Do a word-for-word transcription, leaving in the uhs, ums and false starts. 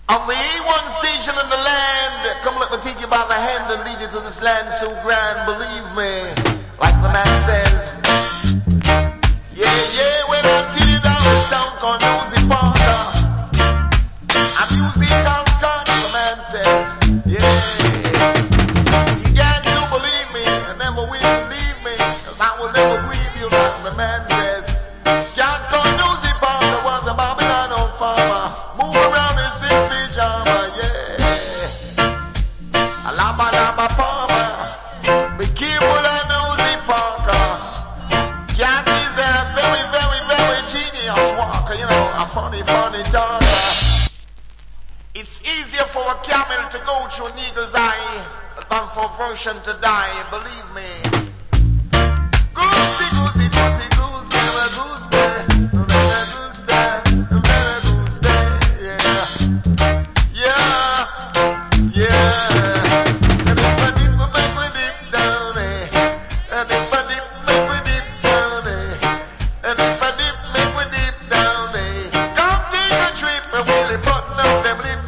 On the A one station in the land, come let me take you by the hand and lead you to this land so grand, believe me, like the man says. Yeah, yeah, when I tell you that the sound called Music Parker, a musical scar, the man says, yeah. You got to believe me, and never will leave me, cause I will never grieve you, like the man says. Scout called Music Parker was a Babylon old farmer, move around his six pajama, yeah. A laba laba palmer, be careful of Music Parker. Cat is a very, very, very genius walker, you know, a funny, funny talker. It's easier for a camel to go through an eagle's eye than for a version to die, believe me. Goosey, goosey, goosey, goose, never goose day, never goose day, never goose day, yeah, yeah, yeah. And if I dip, make we dip down, eh? And if I dip, make we dip down, eh? And if I dip, make we dip down, eh? Come take a trip and really button up them lips.